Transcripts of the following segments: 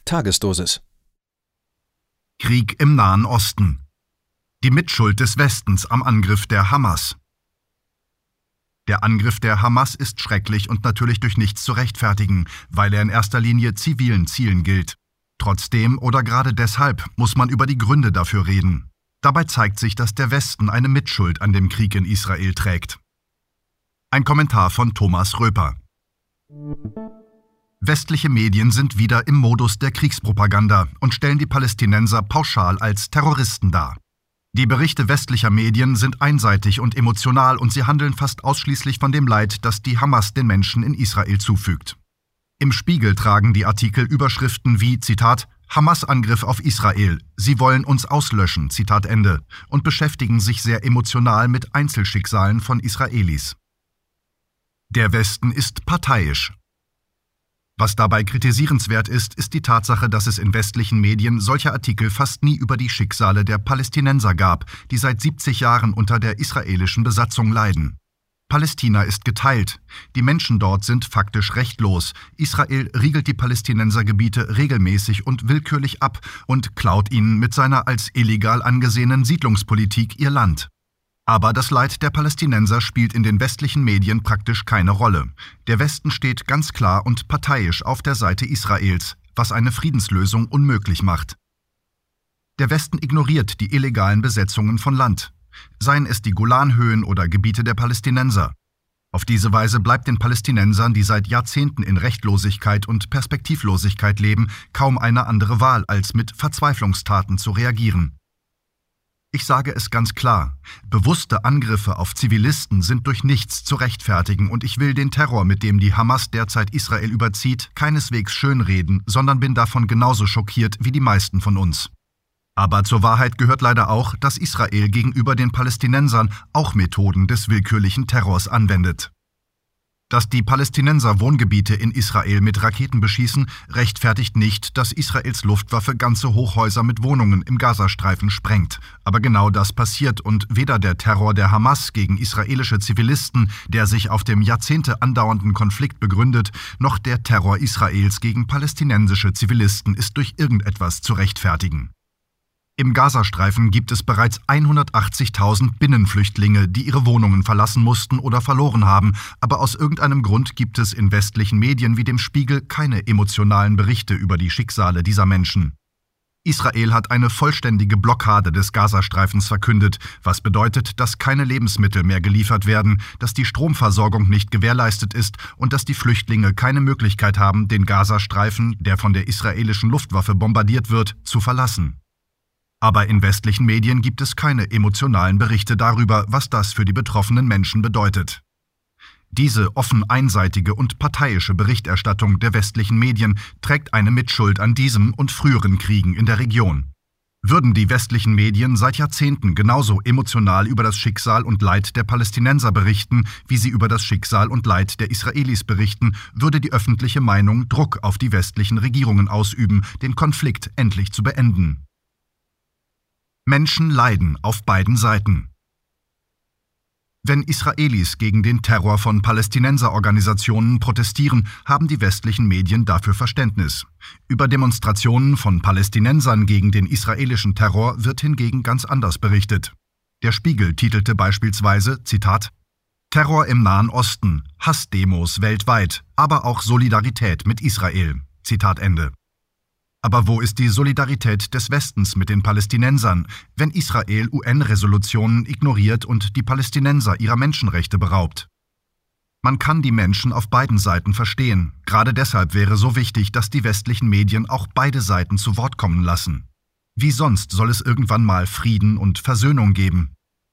Tagesdosis. Krieg im Nahen Osten. Die Mitschuld des Westens am Angriff der Hamas. Der Angriff der Hamas ist schrecklich und natürlich durch nichts zu rechtfertigen, weil er in erster Linie zivilen Zielen gilt. Trotzdem oder gerade deshalb muss man über die Gründe dafür reden. Dabei zeigt sich, dass der Westen eine Mitschuld an dem Krieg in Israel trägt. Ein Kommentar von Thomas Röper. Westliche Medien sind wieder im Modus der Kriegspropaganda und stellen die Palästinenser pauschal als Terroristen dar. Die Berichte westlicher Medien sind einseitig und emotional und sie handeln fast ausschließlich von dem Leid, das die Hamas den Menschen in Israel zufügt. Im Spiegel tragen die Artikel Überschriften wie, Zitat, Hamas-Angriff auf Israel, sie wollen uns auslöschen, Zitat Ende, und beschäftigen sich sehr emotional mit Einzelschicksalen von Israelis. Der Westen ist parteiisch. Was dabei kritisierenswert ist, ist die Tatsache, dass es in westlichen Medien solche Artikel fast nie über die Schicksale der Palästinenser gab, die seit 70 Jahren unter der israelischen Besatzung leiden. Palästina ist geteilt. Die Menschen dort sind faktisch rechtlos. Israel riegelt die Palästinensergebiete regelmäßig und willkürlich ab und klaut ihnen mit seiner als illegal angesehenen Siedlungspolitik ihr Land. Aber das Leid der Palästinenser spielt in den westlichen Medien praktisch keine Rolle. Der Westen steht ganz klar und parteiisch auf der Seite Israels, was eine Friedenslösung unmöglich macht. Der Westen ignoriert die illegalen Besetzungen von Land, seien es die Golanhöhen oder Gebiete der Palästinenser. Auf diese Weise bleibt den Palästinensern, die seit Jahrzehnten in Rechtlosigkeit und Perspektivlosigkeit leben, kaum eine andere Wahl, als mit Verzweiflungstaten zu reagieren. Ich sage es ganz klar, bewusste Angriffe auf Zivilisten sind durch nichts zu rechtfertigen und ich will den Terror, mit dem die Hamas derzeit Israel überzieht, keineswegs schönreden, sondern bin davon genauso schockiert wie die meisten von uns. Aber zur Wahrheit gehört leider auch, dass Israel gegenüber den Palästinensern auch Methoden des willkürlichen Terrors anwendet. Dass die Palästinenser Wohngebiete in Israel mit Raketen beschießen, rechtfertigt nicht, dass Israels Luftwaffe ganze Hochhäuser mit Wohnungen im Gazastreifen sprengt. Aber genau das passiert und weder der Terror der Hamas gegen israelische Zivilisten, der sich auf dem Jahrzehnte andauernden Konflikt begründet, noch der Terror Israels gegen palästinensische Zivilisten ist durch irgendetwas zu rechtfertigen. Im Gazastreifen gibt es bereits 180.000 Binnenflüchtlinge, die ihre Wohnungen verlassen mussten oder verloren haben, aber aus irgendeinem Grund gibt es in westlichen Medien wie dem Spiegel keine emotionalen Berichte über die Schicksale dieser Menschen. Israel hat eine vollständige Blockade des Gazastreifens verkündet, was bedeutet, dass keine Lebensmittel mehr geliefert werden, dass die Stromversorgung nicht gewährleistet ist und dass die Flüchtlinge keine Möglichkeit haben, den Gazastreifen, der von der israelischen Luftwaffe bombardiert wird, zu verlassen. Aber in westlichen Medien gibt es keine emotionalen Berichte darüber, was das für die betroffenen Menschen bedeutet. Diese offen einseitige und parteiische Berichterstattung der westlichen Medien trägt eine Mitschuld an diesem und früheren Kriegen in der Region. Würden die westlichen Medien seit Jahrzehnten genauso emotional über das Schicksal und Leid der Palästinenser berichten, wie sie über das Schicksal und Leid der Israelis berichten, würde die öffentliche Meinung Druck auf die westlichen Regierungen ausüben, den Konflikt endlich zu beenden. Menschen leiden auf beiden Seiten. Wenn Israelis gegen den Terror von Palästinenserorganisationen protestieren, haben die westlichen Medien dafür Verständnis. Über Demonstrationen von Palästinensern gegen den israelischen Terror wird hingegen ganz anders berichtet. Der Spiegel titelte beispielsweise, Zitat, Terror im Nahen Osten, Hassdemos weltweit, aber auch Solidarität mit Israel. Zitat Ende. Aber wo ist die Solidarität des Westens mit den Palästinensern, wenn Israel UN-Resolutionen ignoriert und die Palästinenser ihrer Menschenrechte beraubt? Man kann die Menschen auf beiden Seiten verstehen. Gerade deshalb wäre so wichtig, dass die westlichen Medien auch beide Seiten zu Wort kommen lassen. Wie sonst soll es irgendwann mal Frieden und Versöhnung geben?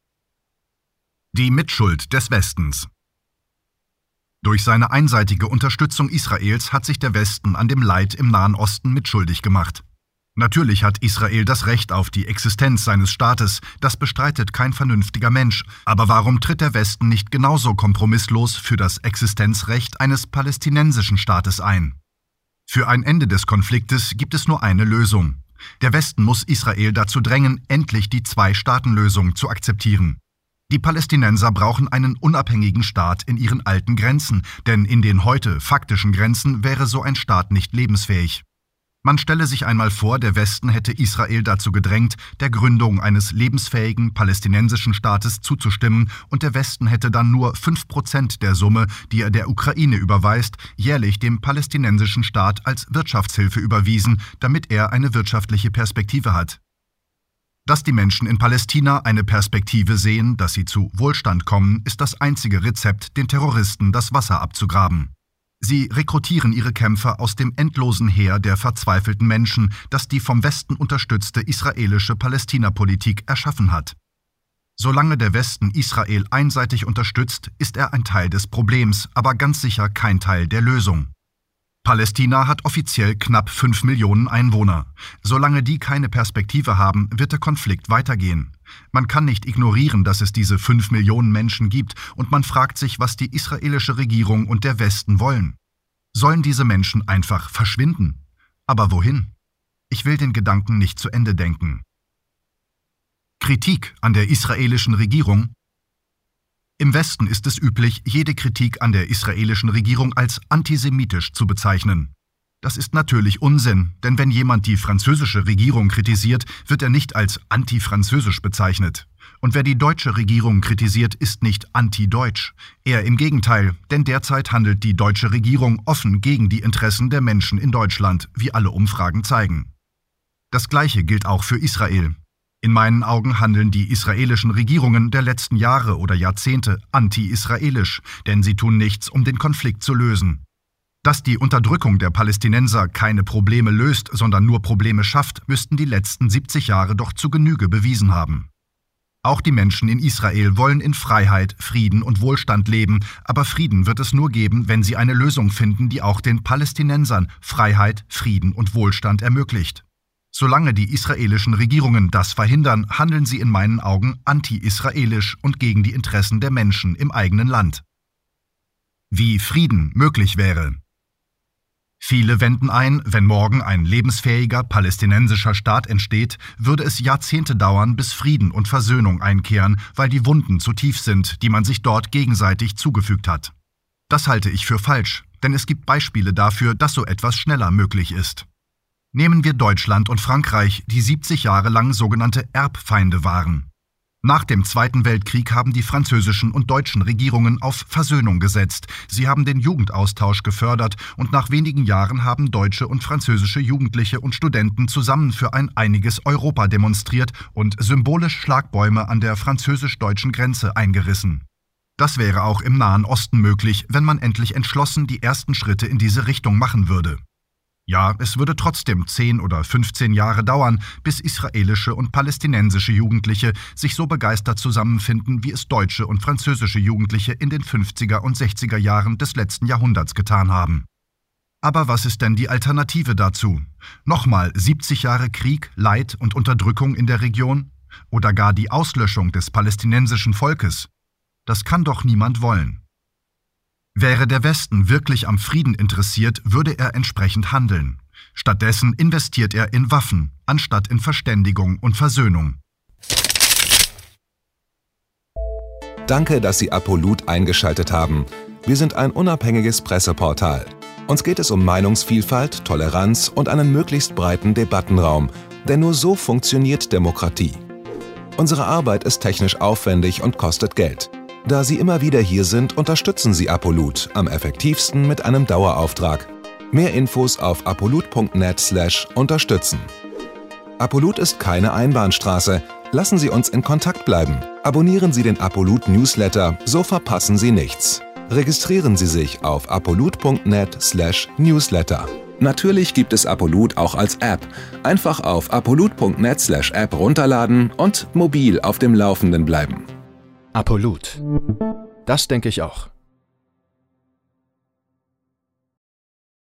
Die Mitschuld des Westens. Durch seine einseitige Unterstützung Israels hat sich der Westen an dem Leid im Nahen Osten mitschuldig gemacht. Natürlich hat Israel das Recht auf die Existenz seines Staates, das bestreitet kein vernünftiger Mensch. Aber warum tritt der Westen nicht genauso kompromisslos für das Existenzrecht eines palästinensischen Staates ein? Für ein Ende des Konfliktes gibt es nur eine Lösung. Der Westen muss Israel dazu drängen, endlich die Zwei-Staaten-Lösung zu akzeptieren. Die Palästinenser brauchen einen unabhängigen Staat in ihren alten Grenzen, denn in den heute faktischen Grenzen wäre so ein Staat nicht lebensfähig. Man stelle sich einmal vor, der Westen hätte Israel dazu gedrängt, der Gründung eines lebensfähigen palästinensischen Staates zuzustimmen, und der Westen hätte dann nur 5% der Summe, die er der Ukraine überweist, jährlich dem palästinensischen Staat als Wirtschaftshilfe überwiesen, damit er eine wirtschaftliche Perspektive hat. Dass die Menschen in Palästina eine Perspektive sehen, dass sie zu Wohlstand kommen, ist das einzige Rezept, den Terroristen das Wasser abzugraben. Sie rekrutieren ihre Kämpfer aus dem endlosen Heer der verzweifelten Menschen, das die vom Westen unterstützte israelische Palästina-Politik erschaffen hat. Solange der Westen Israel einseitig unterstützt, ist er ein Teil des Problems, aber ganz sicher kein Teil der Lösung. Palästina hat offiziell knapp 5 Millionen Einwohner. Solange die keine Perspektive haben, wird der Konflikt weitergehen. Man kann nicht ignorieren, dass es diese 5 Millionen Menschen gibt, und man fragt sich, was die israelische Regierung und der Westen wollen. Sollen diese Menschen einfach verschwinden? Aber wohin? Ich will den Gedanken nicht zu Ende denken. Kritik an der israelischen Regierung. Im Westen ist es üblich, jede Kritik an der israelischen Regierung als antisemitisch zu bezeichnen. Das ist natürlich Unsinn, denn wenn jemand die französische Regierung kritisiert, wird er nicht als antifranzösisch bezeichnet. Und wer die deutsche Regierung kritisiert, ist nicht anti-deutsch. Eher im Gegenteil, denn derzeit handelt die deutsche Regierung offen gegen die Interessen der Menschen in Deutschland, wie alle Umfragen zeigen. Das Gleiche gilt auch für Israel. In meinen Augen handeln die israelischen Regierungen der letzten Jahre oder Jahrzehnte anti-israelisch, denn sie tun nichts, um den Konflikt zu lösen. Dass die Unterdrückung der Palästinenser keine Probleme löst, sondern nur Probleme schafft, müssten die letzten 70 Jahre doch zu Genüge bewiesen haben. Auch die Menschen in Israel wollen in Freiheit, Frieden und Wohlstand leben, aber Frieden wird es nur geben, wenn sie eine Lösung finden, die auch den Palästinensern Freiheit, Frieden und Wohlstand ermöglicht. Solange die israelischen Regierungen das verhindern, handeln sie in meinen Augen anti-israelisch und gegen die Interessen der Menschen im eigenen Land. Wie Frieden möglich wäre. Viele wenden ein, wenn morgen ein lebensfähiger palästinensischer Staat entsteht, würde es Jahrzehnte dauern, bis Frieden und Versöhnung einkehren, weil die Wunden zu tief sind, die man sich dort gegenseitig zugefügt hat. Das halte ich für falsch, denn es gibt Beispiele dafür, dass so etwas schneller möglich ist. Nehmen wir Deutschland und Frankreich, die 70 Jahre lang sogenannte Erbfeinde waren. Nach dem Zweiten Weltkrieg haben die französischen und deutschen Regierungen auf Versöhnung gesetzt. Sie haben den Jugendaustausch gefördert und nach wenigen Jahren haben deutsche und französische Jugendliche und Studenten zusammen für ein einiges Europa demonstriert und symbolisch Schlagbäume an der französisch-deutschen Grenze eingerissen. Das wäre auch im Nahen Osten möglich, wenn man endlich entschlossen die ersten Schritte in diese Richtung machen würde. Ja, es würde trotzdem 10 oder 15 Jahre dauern, bis israelische und palästinensische Jugendliche sich so begeistert zusammenfinden, wie es deutsche und französische Jugendliche in den 50er und 60er Jahren des letzten Jahrhunderts getan haben. Aber was ist denn die Alternative dazu? Nochmal 70 Jahre Krieg, Leid und Unterdrückung in der Region? Oder gar die Auslöschung des palästinensischen Volkes? Das kann doch niemand wollen. Wäre der Westen wirklich am Frieden interessiert, würde er entsprechend handeln. Stattdessen investiert er in Waffen, anstatt in Verständigung und Versöhnung. Danke, dass Sie Apollut eingeschaltet haben. Wir sind ein unabhängiges Presseportal. Uns geht es um Meinungsvielfalt, Toleranz und einen möglichst breiten Debattenraum, denn nur so funktioniert Demokratie. Unsere Arbeit ist technisch aufwendig und kostet Geld. Da Sie immer wieder hier sind, unterstützen Sie Apollut am effektivsten mit einem Dauerauftrag. Mehr Infos auf apollut.net/unterstützen. Apollut ist keine Einbahnstraße. Lassen Sie uns in Kontakt bleiben. Abonnieren Sie den Apollut Newsletter, so verpassen Sie nichts. Registrieren Sie sich auf apollut.net/newsletter. Natürlich gibt es Apollut auch als App. Einfach auf apollut.net/app runterladen und mobil auf dem Laufenden bleiben. Apollut. Das denke ich auch.